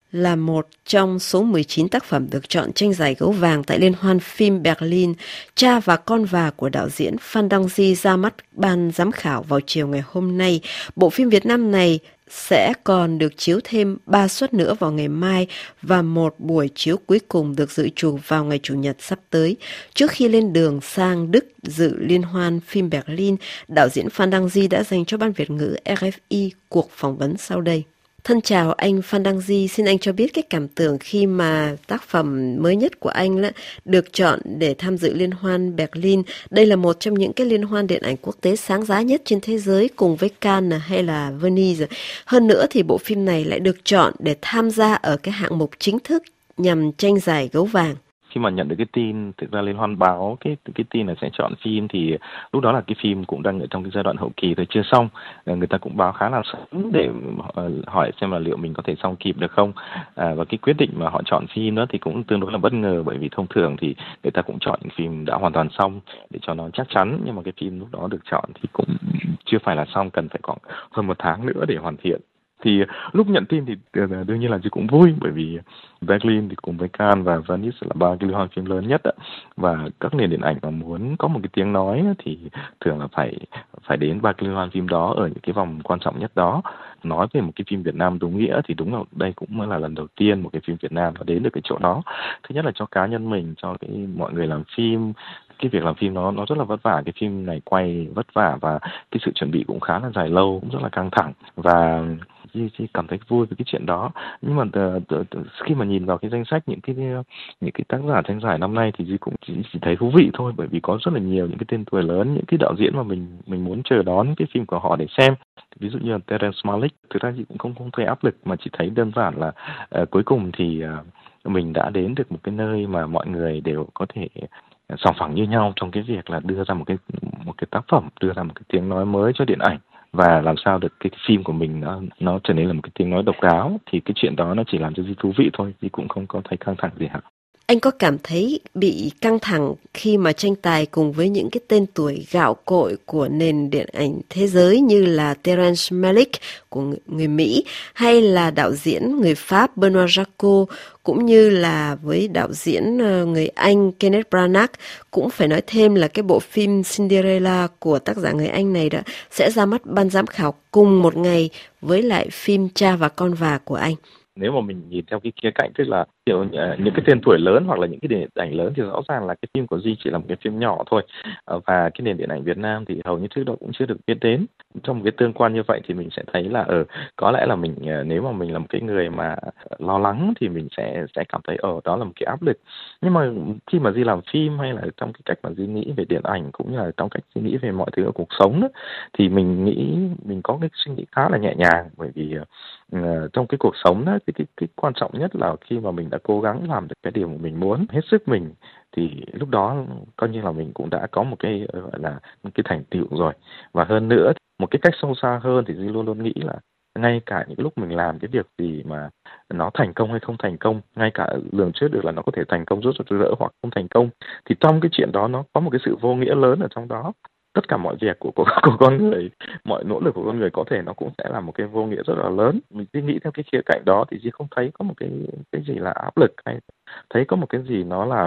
là một trong số 19 tác phẩm được chọn tranh giải gấu vàng tại Liên hoan phim Berlin. Cha và con và của đạo diễn Phan Đăng Di ra mắt ban giám khảo vào chiều ngày hôm nay. Bộ phim Việt Nam này sẽ còn được chiếu thêm 3 suất nữa vào ngày mai và một buổi chiếu cuối cùng được dự trù vào ngày Chủ nhật sắp tới. Trước khi lên đường sang Đức dự Liên hoan phim Berlin, đạo diễn Phan Đăng Di đã dành cho Ban Việt ngữ RFI cuộc phỏng vấn sau đây. Thân chào anh Phan Đăng Di, xin anh cho biết cái cảm tưởng khi mà tác phẩm mới nhất của anh được chọn để tham dự Liên hoan Berlin. Đây là một trong những cái liên hoan điện ảnh quốc tế sáng giá nhất trên thế giới cùng với Cannes hay là Venice. Hơn nữa thì bộ phim này lại được chọn để tham gia ở cái hạng mục chính thức nhằm tranh giải gấu vàng. Khi mà nhận được cái tin, thực ra Liên hoan báo cái tin là sẽ chọn phim thì lúc đó là cái phim cũng đang ở trong cái giai đoạn hậu kỳ, rồi chưa xong. Người ta cũng báo khá là sớm để hỏi xem là liệu mình có thể xong kịp được không. Và cái quyết định mà họ chọn phim đó thì cũng tương đối là bất ngờ, bởi vì thông thường thì người ta cũng chọn phim đã hoàn toàn xong để cho nó chắc chắn, nhưng mà cái phim lúc đó được chọn thì cũng chưa phải là xong, cần phải khoảng hơn 1 tháng nữa để hoàn thiện. Thì lúc nhận tin thì đương nhiên là chị cũng vui, bởi vì Berlin thì cùng với Cannes và Venice là 3 cái liên hoan phim lớn nhất ạ. Và các nền điện ảnh mà muốn có một cái tiếng nói thì thường là phải đến 3 cái liên hoan phim đó ở những cái vòng quan trọng nhất đó. Nói về một cái phim Việt Nam đúng nghĩa thì đúng là đây cũng mới là lần đầu tiên một cái phim Việt Nam nó đến được cái chỗ đó. Thứ nhất là cho cá nhân mình, cho mọi người làm phim, cái việc làm phim nó rất là vất vả. Cái phim này quay vất vả và cái sự chuẩn bị cũng khá là dài lâu, cũng rất là căng thẳng, và Di cảm thấy vui với cái chuyện đó. Nhưng mà khi mà nhìn vào cái danh sách những cái tác giả tranh giải năm nay thì Di cũng chỉ thấy thú vị thôi, bởi vì có rất là nhiều những cái tên tuổi lớn, những cái đạo diễn mà mình muốn chờ đón cái phim của họ để xem. Ví dụ như là Terrence Malick, thực ra Di cũng không thấy áp lực, mà chỉ thấy đơn giản là cuối cùng thì mình đã đến được một cái nơi mà mọi người đều có thể sòng phẳng như nhau trong cái việc là đưa ra một cái tác phẩm, đưa ra một cái tiếng nói mới cho điện ảnh, và làm sao được cái phim của mình nó trở nên là một cái tiếng nói độc đáo. Thì cái chuyện đó nó chỉ làm cho Di thú vị thôi, Di cũng không có thấy căng thẳng gì hả. Anh có cảm thấy bị căng thẳng khi mà tranh tài cùng với những cái tên tuổi gạo cội của nền điện ảnh thế giới như là Terrence Malick của người Mỹ, hay là đạo diễn người Pháp Benoît Jacot, cũng như là với đạo diễn người Anh Kenneth Branagh? Cũng phải nói thêm là cái bộ phim Cinderella của tác giả người Anh này sẽ ra mắt ban giám khảo cùng một ngày với lại phim Cha và con và của anh. Nếu mà mình nhìn theo cái khía cạnh, tức là những cái tên tuổi lớn hoặc là những cái điện ảnh lớn, thì rõ ràng là cái phim của Di chỉ là một cái phim nhỏ thôi, và cái nền điện ảnh Việt Nam thì hầu như trước đó cũng chưa được biết đến. Trong một cái tương quan như vậy thì mình sẽ thấy là có lẽ là mình, nếu mà mình là một cái người mà lo lắng thì mình sẽ cảm thấy đó là một cái áp lực. Nhưng mà khi mà Di làm phim, hay là trong cái cách mà Di nghĩ về điện ảnh, cũng như là trong cách Di nghĩ về mọi thứ ở cuộc sống đó, thì mình nghĩ mình có cái suy nghĩ khá là nhẹ nhàng, bởi vì trong cái cuộc sống đó, cái quan trọng nhất là khi mà mình đã cố gắng làm được cái điều mà mình muốn, hết sức mình, thì lúc đó coi như là mình cũng đã có một cái gọi là một cái thành tựu rồi. Và hơn nữa, một cái cách sâu xa hơn thì Duy luôn luôn nghĩ là ngay cả những lúc mình làm cái việc gì mà nó thành công hay không thành công, ngay cả lường trước được là nó có thể thành công rất là rỡ hoặc không thành công, thì trong cái chuyện đó nó có một cái sự vô nghĩa lớn ở trong đó. Tất cả mọi việc của con người, mọi nỗ lực của con người có thể nó cũng sẽ là một cái vô nghĩa rất là lớn. Mình suy nghĩ theo cái khía cạnh đó thì Duy không thấy có một cái gì là áp lực, hay thấy có một cái gì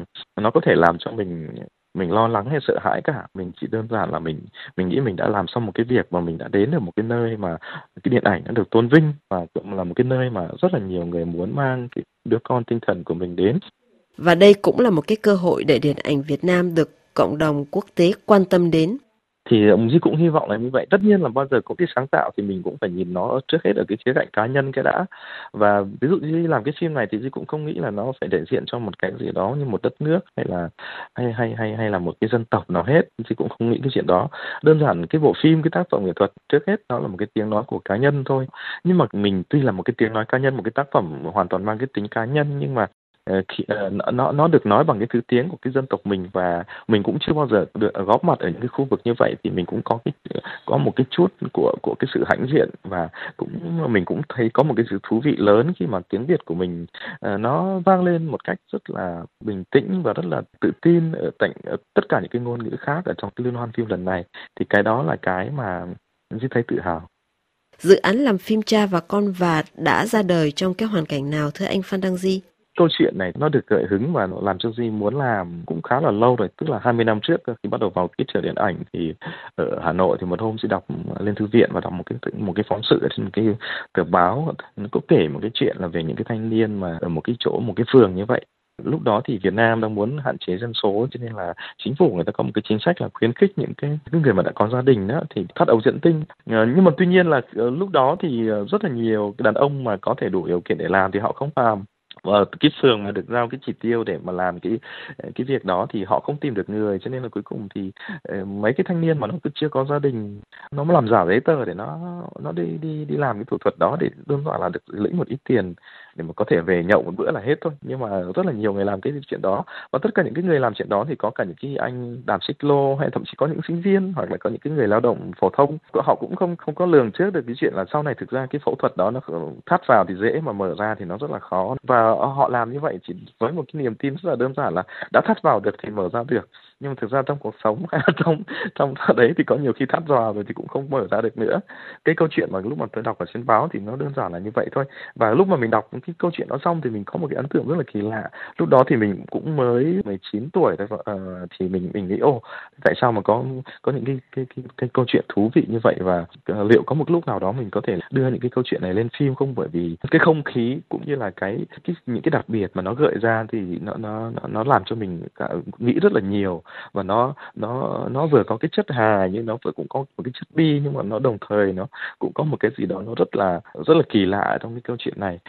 nó có thể làm cho mình lo lắng hay sợ hãi cả. Mình chỉ đơn giản là mình nghĩ mình đã làm xong một cái việc, mà mình đã đến được một cái nơi mà cái điện ảnh đã được tôn vinh, và cũng là một cái nơi mà rất là nhiều người muốn mang cái đứa con tinh thần của mình đến. Và đây cũng là một cái cơ hội để điện ảnh Việt Nam được cộng đồng quốc tế quan tâm đến. Thì ông Duy cũng hy vọng là như vậy. Tất nhiên là bao giờ có cái sáng tạo thì mình cũng phải nhìn nó trước hết ở cái khía cạnh cá nhân cái đã. Và ví dụ như làm cái phim này thì Duy cũng không nghĩ là nó phải đại diện cho một cái gì đó như một đất nước, hay là hay là một cái dân tộc nào hết. Duy cũng không nghĩ cái chuyện đó. Đơn giản cái bộ phim, cái tác phẩm nghệ thuật trước hết nó là một cái tiếng nói của cá nhân thôi. Nhưng mà mình tuy là một cái tiếng nói cá nhân, một cái tác phẩm hoàn toàn mang cái tính cá nhân, nhưng mà nó được nói bằng cái thứ tiếng của cái dân tộc mình, và mình cũng chưa bao giờ được góp mặt ở những cái khu vực như vậy, thì mình cũng có một cái chút của cái sự hãnh diện, và mình cũng thấy có một cái sự thú vị lớn khi mà tiếng Việt của mình nó vang lên một cách rất là bình tĩnh và rất là tự tin ở tất cả những cái ngôn ngữ khác ở trong cái liên hoan phim lần này. Thì cái đó là cái mà Duy thấy tự hào. Dự án làm phim Cha và Con Và đã ra đời trong cái hoàn cảnh nào thưa anh Phan Đăng Di? Câu chuyện này nó được gợi hứng và nó làm cho Duy muốn làm cũng khá là lâu rồi, tức là 20 năm trước khi bắt đầu vào cái trường điện ảnh thì ở Hà Nội thì một hôm Duy đọc lên thư viện và đọc một cái phóng sự ở trên một cái tờ báo, nó có kể một cái chuyện là về những cái thanh niên mà ở một cái chỗ, một cái phường như vậy. Lúc đó thì Việt Nam đang muốn hạn chế dân số, cho nên là chính phủ người ta có một cái chính sách là khuyến khích những cái người mà đã có gia đình đó thì thoát ống dẫn tinh. Nhưng mà tuy nhiên là lúc đó thì rất là nhiều đàn ông mà có thể đủ điều kiện để làm thì họ không làm. Và cái phường mà được giao cái chỉ tiêu để mà làm cái việc đó thì họ không tìm được người, cho nên là cuối cùng thì mấy cái thanh niên mà nó cứ chưa có gia đình, nó mới làm giả giấy tờ để nó đi làm cái thủ thuật đó để đơn giản là được lĩnh một ít tiền để mà có thể về nhậu một bữa là hết thôi. Nhưng mà rất là nhiều người làm cái chuyện đó, và tất cả những cái người làm chuyện đó thì có cả những cái anh đạp xích lô, hay thậm chí có những sinh viên, hoặc là có những cái người lao động phổ thông, họ cũng không có lường trước được cái chuyện là sau này thực ra cái phẫu thuật đó nó thắt vào thì dễ mà mở ra thì nó rất là khó, và họ làm như vậy chỉ với một cái niềm tin rất là đơn giản là đã thắt vào được thì mở ra được. Nhưng mà thực ra trong cuộc sống hay trong đấy thì có nhiều khi thắt vào rồi thì cũng không mở ra được nữa. Cái câu chuyện mà lúc mà tôi đọc ở trên báo thì nó đơn giản là như vậy thôi. Và lúc mà mình đọc cái câu chuyện đó xong thì mình có một cái ấn tượng rất là kỳ lạ. Lúc đó thì mình cũng mới 19 tuổi thôi, thì mình nghĩ tại sao mà có những cái câu chuyện thú vị như vậy, và liệu có một lúc nào đó mình có thể đưa những cái câu chuyện này lên phim không? Bởi vì cái không khí cũng như là những cái đặc biệt mà nó gợi ra thì nó làm cho mình nghĩ rất là nhiều, và nó vừa có cái chất hài nhưng nó vừa cũng có một cái chất bi, nhưng mà nó đồng thời nó cũng có một cái gì đó nó rất là kỳ lạ trong cái câu chuyện này.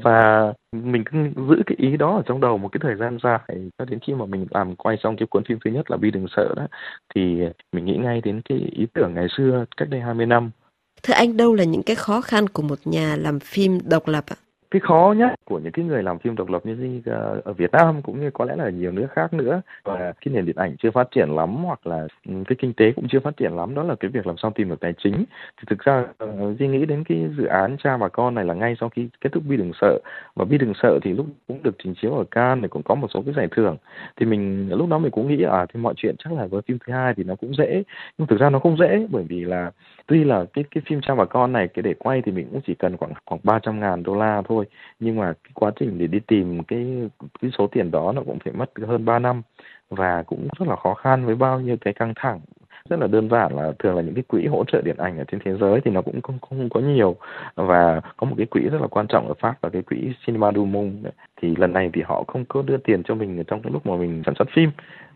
Và mình cứ giữ cái ý đó ở trong đầu một cái thời gian dài, cho đến khi mà mình làm quay xong cái cuốn phim thứ nhất là Bi Đừng Sợ đó, thì mình nghĩ ngay đến cái ý tưởng ngày xưa cách đây 20 năm. Thưa anh, đâu là những cái khó khăn của một nhà làm phim độc lập ạ? Cái khó nhất của những cái người làm phim độc lập như ở Việt Nam cũng như có lẽ là nhiều nước khác nữa, và cái nền điện ảnh chưa phát triển lắm, hoặc là cái kinh tế cũng chưa phát triển lắm, đó là cái việc làm sao tìm được tài chính. Thì thực ra Duy nghĩ đến cái dự án Cha và Con này là ngay sau khi kết thúc Bi Đừng Sợ, và Bi Đừng Sợ thì lúc cũng được trình chiếu ở Cannes này, cũng có một số cái giải thưởng. Thì lúc đó mình cũng nghĩ thì mọi chuyện chắc là với phim thứ hai thì nó cũng dễ, nhưng thực ra nó không dễ, bởi vì là tuy là cái phim Cha và Con này cái để quay thì mình cũng chỉ cần khoảng $300,000 thôi, nhưng mà cái quá trình để đi tìm cái số tiền đó nó cũng phải mất hơn 3 năm, và cũng rất là khó khăn với bao nhiêu cái căng thẳng. Rất là đơn giản là thường là những cái quỹ hỗ trợ điện ảnh ở trên thế giới thì nó cũng không có nhiều, và có một cái quỹ rất là quan trọng ở Pháp là cái quỹ Cinema du Monde. Thì lần này thì họ không có đưa tiền cho mình trong cái lúc mà mình sản xuất phim,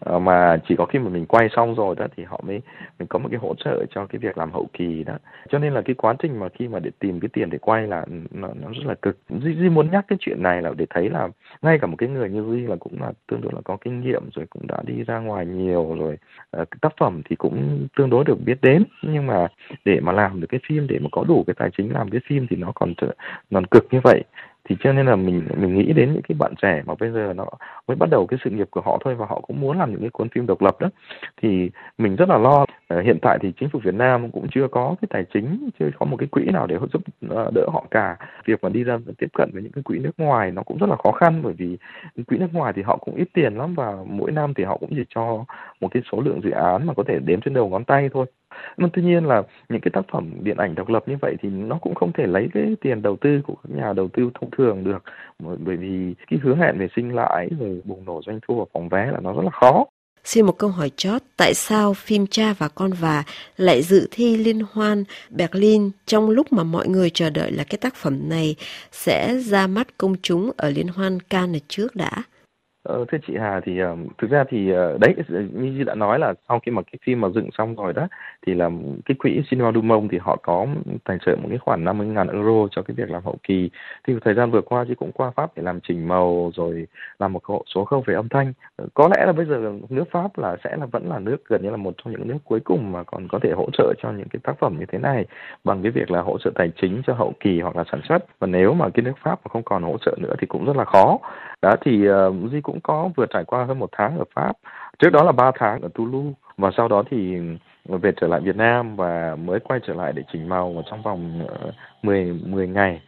mà chỉ có khi mà mình quay xong rồi đó thì mình có một cái hỗ trợ cho cái việc làm hậu kỳ đó. Cho nên là cái quá trình mà khi mà để tìm cái tiền để quay là nó rất là cực. Duy muốn nhắc cái chuyện này là để thấy là ngay cả một cái người như Duy là cũng là tương đối là có kinh nghiệm rồi, cũng đã đi ra ngoài nhiều rồi, cái tác phẩm thì cũng tương đối được biết đến, nhưng mà để mà làm được cái phim, để mà có đủ cái tài chính làm cái phim thì nó còn cực như vậy. Thì cho nên là mình nghĩ đến những cái bạn trẻ mà bây giờ nó mới bắt đầu cái sự nghiệp của họ thôi, và họ cũng muốn làm những cái cuốn phim độc lập đó, thì mình rất là lo. Hiện tại thì chính phủ Việt Nam cũng chưa có cái tài chính, chưa có một cái quỹ nào để giúp đỡ họ cả. Việc mà đi ra tiếp cận với những cái quỹ nước ngoài nó cũng rất là khó khăn, bởi vì quỹ nước ngoài thì họ cũng ít tiền lắm, và mỗi năm thì họ cũng chỉ cho một cái số lượng dự án mà có thể đếm trên đầu ngón tay thôi. Nhưng tuy nhiên là những cái tác phẩm điện ảnh độc lập như vậy thì nó cũng không thể lấy cái tiền đầu tư của các nhà đầu tư thông thường được, bởi vì cái hứa hẹn về sinh lãi rồi bùng nổ doanh thu và phòng vé là nó rất là khó. Xin một câu hỏi chót, tại sao phim Cha và Con Và lại dự thi liên hoan Berlin trong lúc mà mọi người chờ đợi là cái tác phẩm này sẽ ra mắt công chúng ở liên hoan Cannes trước đã? Thưa chị Hà, thì thực ra thì đấy, như đã nói là sau khi mà cái phim mà dựng xong rồi đó, thì là cái quỹ Cinema du Monde thì họ có tài trợ một cái khoản 50.000 euro cho cái việc làm hậu kỳ. Thì thời gian vừa qua chị cũng qua Pháp để làm chỉnh màu, rồi làm một số khâu về âm thanh. Có lẽ là bây giờ nước Pháp vẫn là nước gần như là một trong những nước cuối cùng mà còn có thể hỗ trợ cho những cái tác phẩm như thế này bằng cái việc là hỗ trợ tài chính cho hậu kỳ hoặc là sản xuất. Và nếu mà cái nước Pháp mà không còn hỗ trợ nữa thì cũng rất là khó. Đó thì Duy cũng có vừa trải qua hơn 1 tháng ở Pháp, trước đó là 3 tháng ở Toulouse, và sau đó thì về trở lại Việt Nam và mới quay trở lại để chỉnh màu trong vòng 10 ngày.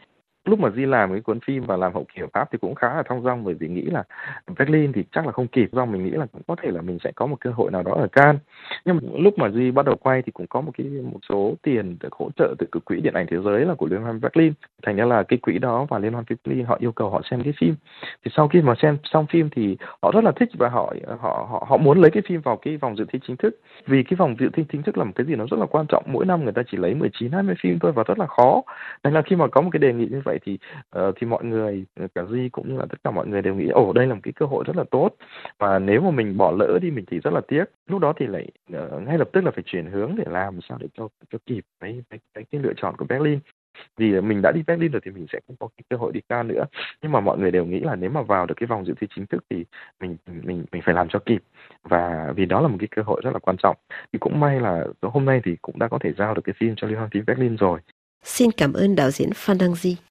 Lúc mà Di làm cái cuốn phim và làm hậu kỳ ở Pháp thì cũng khá là thong dong, bởi vì nghĩ là Berlin thì chắc là không kịp, do mình nghĩ là cũng có thể là mình sẽ có một cơ hội nào đó ở Cannes. Nhưng mà lúc mà Di bắt đầu quay thì cũng có một số tiền được hỗ trợ từ cái quỹ điện ảnh thế giới là của Liên hoan Berlin. Thành ra là cái quỹ đó và Liên hoan Berlin họ yêu cầu họ xem cái phim. Thì sau khi mà xem xong phim thì họ rất là thích và họ họ họ họ muốn lấy cái phim vào cái vòng dự thi chính thức. Vì cái vòng dự thi chính thức là một cái gì nó rất là quan trọng, mỗi năm người ta chỉ lấy 19-20 phim thôi và rất là khó. Nên là khi mà có một cái đề nghị như vậy thì mọi người, cả Duy cũng như là tất cả mọi người đều nghĩ đây là một cái cơ hội rất là tốt, và nếu mà mình bỏ lỡ đi mình thì rất là tiếc. Lúc đó thì lại ngay lập tức là phải chuyển hướng để làm sao để cho kịp cái lựa chọn của Berlin. Vì mình đã đi Berlin rồi thì mình sẽ không có cái cơ hội đi Cannes nữa, nhưng mà mọi người đều nghĩ là nếu mà vào được cái vòng dự thi chính thức thì mình phải làm cho kịp, và vì đó là một cái cơ hội rất là quan trọng. Thì cũng may là hôm nay thì cũng đã có thể giao được cái phim cho Liên hoan phim Berlin rồi. Xin cảm ơn đạo diễn Phan Đăng Di.